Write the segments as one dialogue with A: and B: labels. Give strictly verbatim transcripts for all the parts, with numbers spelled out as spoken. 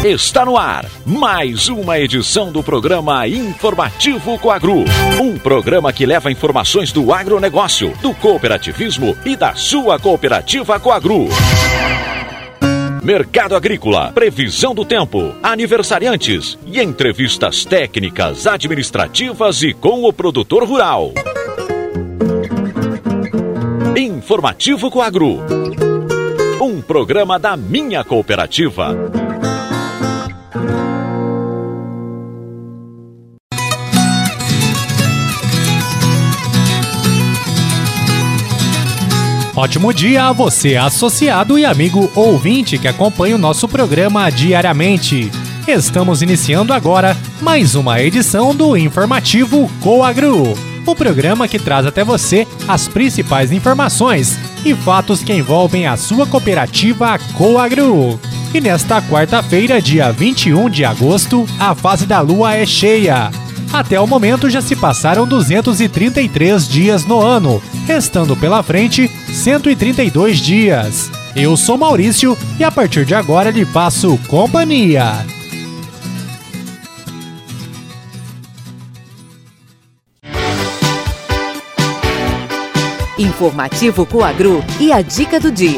A: Está no ar mais uma edição do programa Informativo Coagro. Um programa que leva informações do agronegócio, do cooperativismo e da sua cooperativa Coagro. Mercado agrícola, previsão do tempo, aniversariantes e entrevistas técnicas, administrativas e com o produtor rural. Informativo Coagro. Um programa da minha cooperativa.
B: Ótimo dia a você, associado e amigo ouvinte que acompanha o nosso programa diariamente. Estamos iniciando agora mais uma edição do Informativo Coagro, o programa que traz até você as principais informações e fatos que envolvem a sua cooperativa Coagro. E nesta quarta-feira, dia vinte e um de agosto, a fase da lua é cheia. Até o momento já se passaram duzentos e trinta e três dias no ano, restando pela frente cento e trinta e dois dias. Eu sou Maurício e a partir de agora lhe faço companhia.
C: Informativo Coagro e a dica do dia.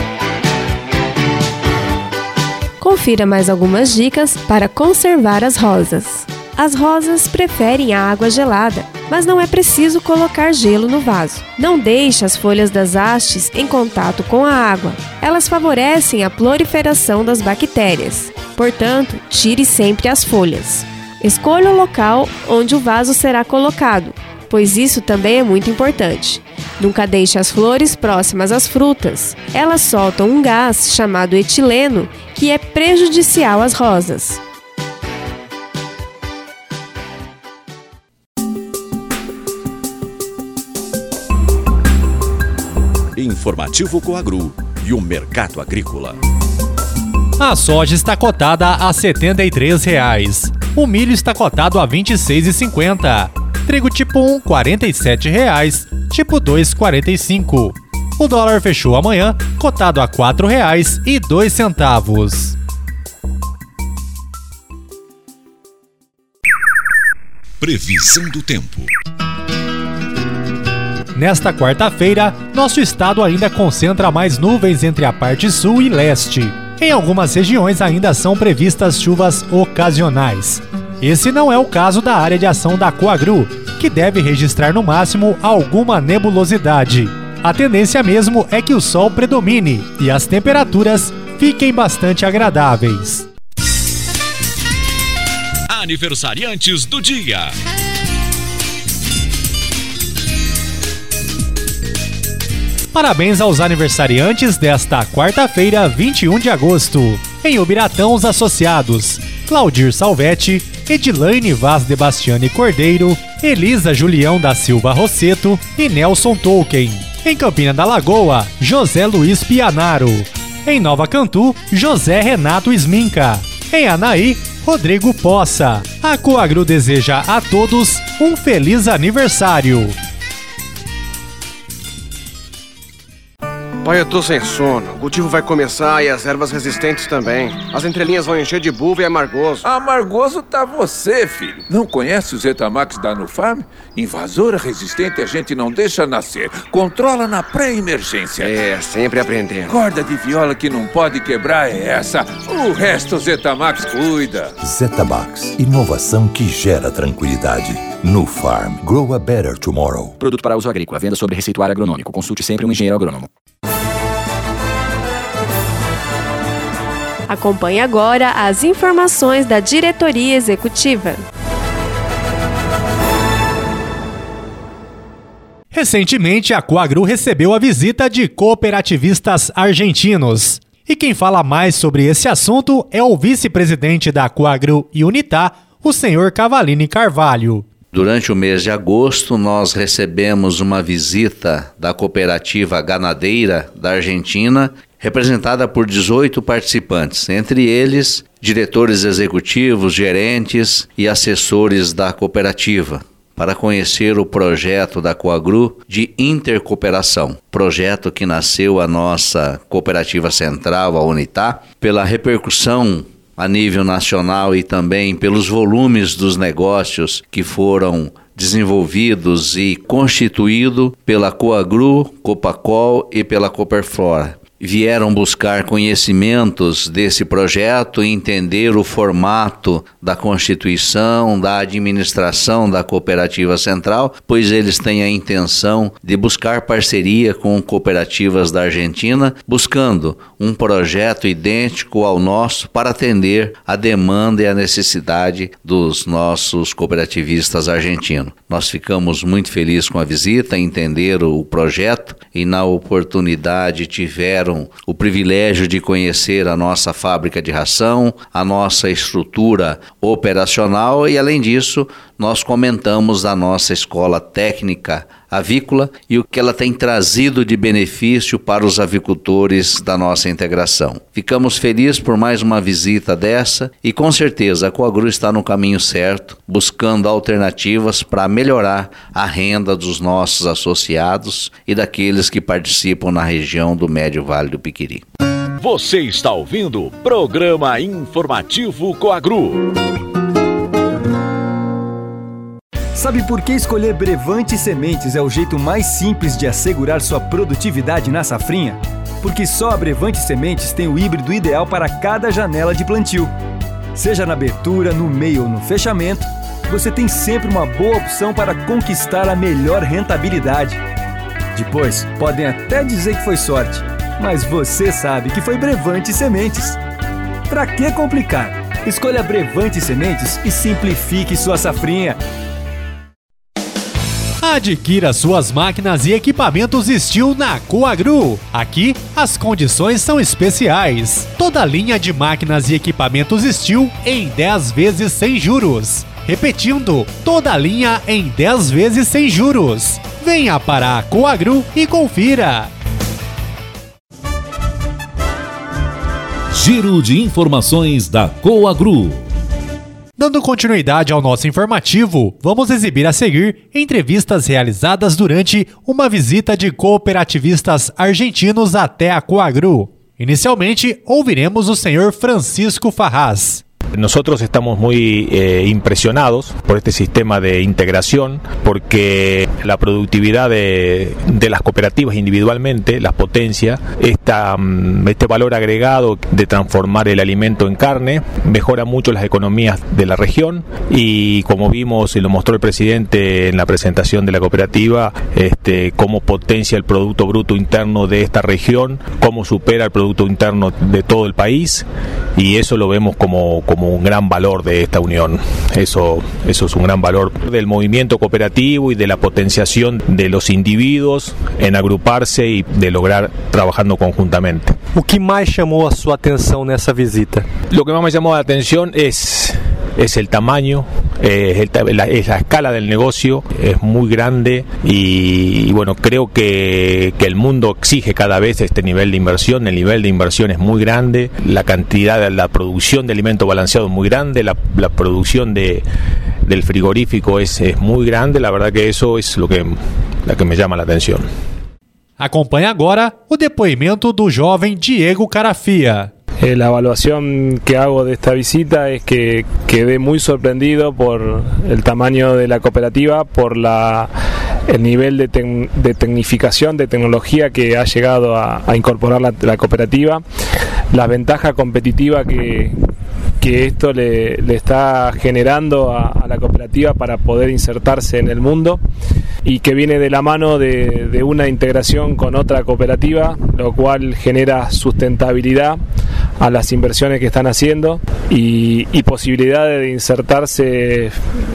D: Confira mais algumas dicas para conservar as rosas. As rosas preferem a água gelada, mas não é preciso colocar gelo no vaso. Não deixe as folhas das hastes em contato com a água. Elas favorecem a proliferação das bactérias. Portanto, tire sempre as folhas. Escolha o local onde o vaso será colocado, pois isso também é muito importante. Nunca deixe as flores próximas às frutas. Elas soltam um gás chamado etileno, que é prejudicial às rosas.
A: Informativo Coagro e o mercado agrícola.
B: A soja está cotada a setenta e três reais. O milho está cotado a vinte e seis reais e cinquenta centavos. Trigo tipo um, quarenta e sete reais. Tipo dois, quarenta e cinco reais. O dólar fechou amanhã cotado a quatro reais e dois centavos.
A: Previsão do tempo.
B: Nesta quarta-feira, nosso estado ainda concentra mais nuvens entre a parte sul e leste. Em algumas regiões ainda são previstas chuvas ocasionais. Esse não é o caso da área de ação da Coagro, que deve registrar no máximo alguma nebulosidade. A tendência mesmo é que o sol predomine e as temperaturas fiquem bastante agradáveis.
A: Aniversariantes do dia.
B: Parabéns aos aniversariantes desta quarta-feira, vinte e um de agosto. Em Ubiratão, os associados Claudir Salvetti, Edilaine Vaz de Bastiani Cordeiro, Elisa Julião da Silva Rosseto e Nelson Tolkien. Em Campina da Lagoa, José Luiz Pianaro. Em Nova Cantu, José Renato Sminca. Em Anaí, Rodrigo Poça. A Coagro deseja a todos um feliz aniversário.
E: Pai, eu tô sem sono. O cultivo vai começar e as ervas resistentes também. As entrelinhas vão encher de bulbo e amargoso.
F: Amargoso tá você, filho. Não conhece o Zetamax da Nufarm? Invasora resistente a gente não deixa nascer. Controla na pré-emergência.
E: É, sempre aprendendo.
F: Corda de viola que não pode quebrar é essa. O resto o Zetamax cuida.
G: Zetamax, inovação que gera tranquilidade. Nufarm, grow a better tomorrow.
H: Produto para uso agrícola, venda sobre receituário agronômico. Consulte sempre um engenheiro agrônomo.
D: Acompanhe agora as informações da diretoria executiva.
B: Recentemente, a Coagro recebeu a visita de cooperativistas argentinos. E quem fala mais sobre esse assunto é o vice-presidente da Coagro e Unitá, o senhor Cavalini Carvalho.
I: Durante o mês de agosto, nós recebemos uma visita da cooperativa ganadeira da Argentina, representada por dezoito participantes, entre eles diretores executivos, gerentes e assessores da cooperativa, para conhecer o projeto da Coagro de intercooperação, projeto que nasceu a nossa cooperativa central, a Unitá, pela repercussão a nível nacional e também pelos volumes dos negócios que foram desenvolvidos e constituídos pela Coagru, Copacol e pela Cooperflora. Vieram buscar conhecimentos desse projeto e entender o formato da constituição, da administração da cooperativa central, pois eles têm a intenção de buscar parceria com cooperativas da Argentina, buscando um projeto idêntico ao nosso para atender a demanda e a necessidade dos nossos cooperativistas argentinos. Nós ficamos muito felizes com a visita, entenderam o projeto e na oportunidade tiveram o privilégio de conhecer a nossa fábrica de ração, a nossa estrutura operacional e, além disso, nós comentamos a nossa escola técnica avícola e o que ela tem trazido de benefício para os avicultores da nossa integração. Ficamos felizes por mais uma visita dessa e, com certeza, a Coagru está no caminho certo, buscando alternativas para melhorar a renda dos nossos associados e daqueles que participam na região do Médio Vale do Piquiri.
A: Você está ouvindo o Programa Informativo Coagru.
J: Sabe por que escolher Brevante Sementes é o jeito mais simples de assegurar sua produtividade na safrinha? Porque só a Brevante Sementes tem o híbrido ideal para cada janela de plantio. Seja na abertura, no meio ou no fechamento, você tem sempre uma boa opção para conquistar a melhor rentabilidade. Depois, podem até dizer que foi sorte, mas você sabe que foi Brevante Sementes. Pra que complicar? Escolha Brevante Sementes e simplifique sua safrinha.
B: Adquira suas máquinas e equipamentos Steel na Coagru. Aqui, as condições são especiais. Toda a linha de máquinas e equipamentos Steel em dez vezes sem juros. Repetindo, toda a linha em dez vezes sem juros. Venha para a Coagru e confira.
A: Giro de informações da Coagru.
B: Dando continuidade ao nosso informativo, vamos exibir a seguir entrevistas realizadas durante uma visita de cooperativistas argentinos até a Coagru. Inicialmente, ouviremos o senhor Francisco Farrás.
K: Nosotros estamos muy eh, impresionados por este sistema de integración porque la productividad de, de las cooperativas individualmente las potencia, esta, este valor agregado de transformar el alimento en carne mejora mucho las economías de la región y como vimos y lo mostró el presidente en la presentación de la cooperativa, este, cómo potencia el Producto Bruto Interno de esta región, cómo supera el Producto Interno de todo el país y eso lo vemos como, como un gran valor de esta unión. Eso, eso es un gran valor del movimiento cooperativo y de la potenciación de los individuos en agruparse y de lograr trabajando conjuntamente.
L: O que mais chamou a sua atenção nessa visita?
K: Lo que más me llamó la atención es, es el tamaño, es, el, la, es la escala del negocio, es muy grande y, y bueno, creo que, que el mundo exige cada vez este nivel de inversión, el nivel de inversión es muy grande, la cantidad de la producción de alimento balanceado es muy grande, la, la producción de, del frigorífico es, es muy grande, la verdad que eso es lo que, lo que me llama la atención.
B: Acompanhe agora o depoimento do jovem Diego Carafia.
M: Eh, la evaluación que hago de esta visita es que quedé muy sorprendido por el tamaño de la cooperativa, por la, el nivel de, tec, de tecnificación, de tecnología que ha llegado a, a incorporar la, la cooperativa, la ventaja competitiva que, que esto le, le está generando a, a la cooperativa para poder insertarse en el mundo y que viene de la mano de, de una integración con otra cooperativa, lo cual genera sustentabilidad a las inversiones que están haciendo y, y posibilidades de insertarse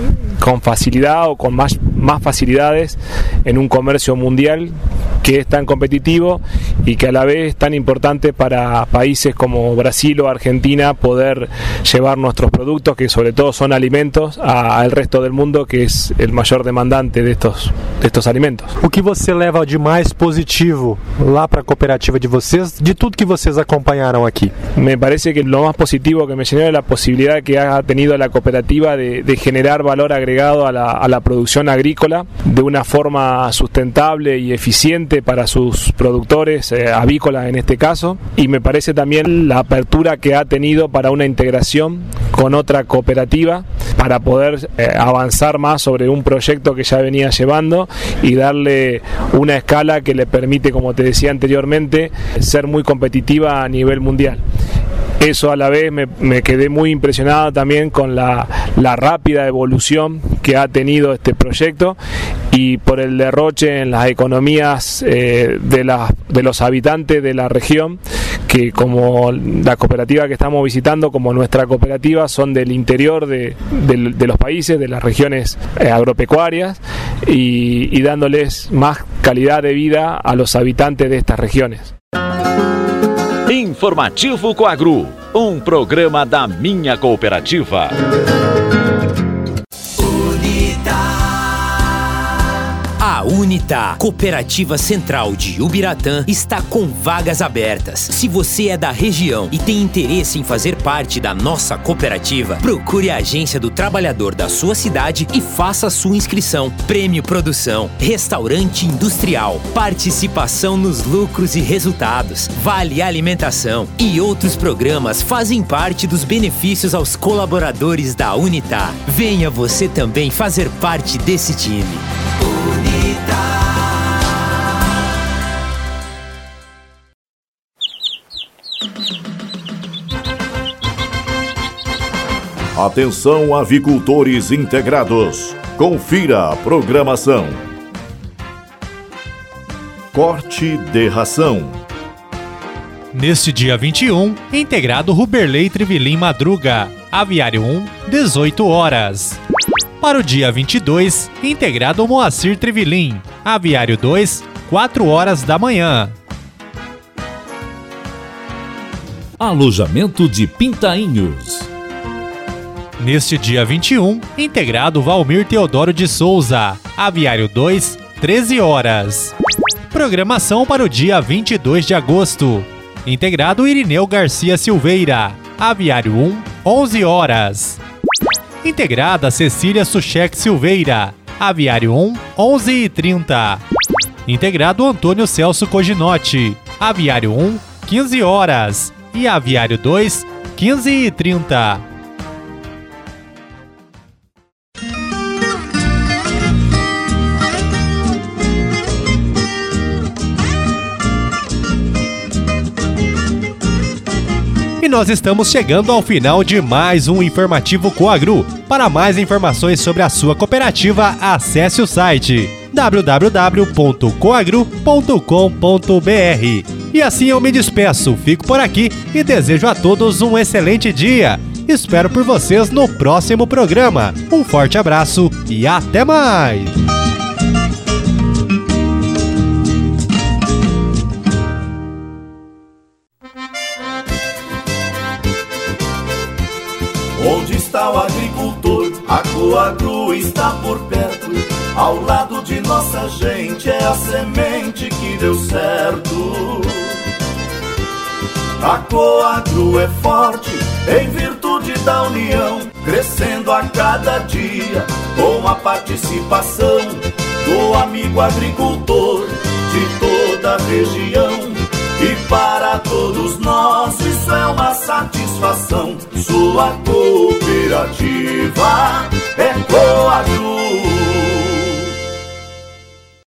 M: con facilidad o con más, más facilidades en un comercio mundial que es tan competitivo y que a la vez es tan importante para países como Brasil o Argentina poder llevar nuestros productos, que sobre todo son alimentos, al resto del mundo, que es el mayor demandante de estos, de estos alimentos.
L: O que você leva de mais positivo lá para a cooperativa de vocês, de tudo que vocês acompanharam aqui?
M: Me parece que lo más positivo que me llenó es la posibilidad que ha tenido la cooperativa de, de generar valor agregado a la, a la producción agrícola de una forma sustentable y eficiente importante para sus productores, eh, avícolas en este caso, y me parece también la apertura que ha tenido para una integración con otra cooperativa para poder eh, avanzar más sobre un proyecto que ya venía llevando y darle una escala que le permite, como te decía anteriormente, ser muy competitiva a nivel mundial. Eso a la vez me, me quedé muy impresionado también con la, la rápida evolución que ha tenido este proyecto y por el derroche en las economías eh, de, la, de los habitantes de la región, que como la cooperativa que estamos visitando, como nuestra cooperativa, son del interior de, de, de los países, de las regiones eh, agropecuarias y, y dándoles más calidad de vida a los habitantes de estas regiones.
A: Informativo Coagro, um programa da minha cooperativa.
N: A Unita, Cooperativa Central de Ubiratã, está com vagas abertas. Se você é da região e tem interesse em fazer parte da nossa cooperativa, procure a agência do trabalhador da sua cidade e faça a sua inscrição. Prêmio Produção, Restaurante Industrial, participação nos lucros e resultados, Vale Alimentação e outros programas fazem parte dos benefícios aos colaboradores da Unita. Venha você também fazer parte desse time.
O: Atenção, avicultores integrados. Confira a programação. Corte de ração.
B: Neste dia vinte e um, integrado Ruberley Trivilim Madruga, Aviário um, dezoito horas. Para o dia vinte e dois, integrado Moacir Trivilim, Aviário dois, quatro horas da manhã.
P: Alojamento de Pintainhos.
B: Neste dia vinte e um, integrado Valmir Teodoro de Souza, Aviário dois, treze horas. Programação para o dia vinte e dois de agosto. Integrado Irineu Garcia Silveira, Aviário um, onze horas. Integrada Cecília Suchek Silveira, Aviário um, onze e trinta. Integrado Antônio Celso Coginotti, Aviário um, quinze horas. E Aviário dois, quinze e trinta. E nós estamos chegando ao final de mais um Informativo Coagro. Para mais informações sobre a sua cooperativa, acesse o site w w w ponto coagro ponto com ponto b r. E assim eu me despeço, fico por aqui e desejo a todos um excelente dia. Espero por vocês no próximo programa. Um forte abraço e até mais!
Q: Onde está o agricultor? A Coagro está por perto. Ao lado de nossa gente é a semente que deu certo. A Coagro é forte em virtude da união, crescendo a cada dia com a participação do amigo agricultor de toda a região. E para todos nós isso é uma satisfação. Sua cooperativa é Coagro.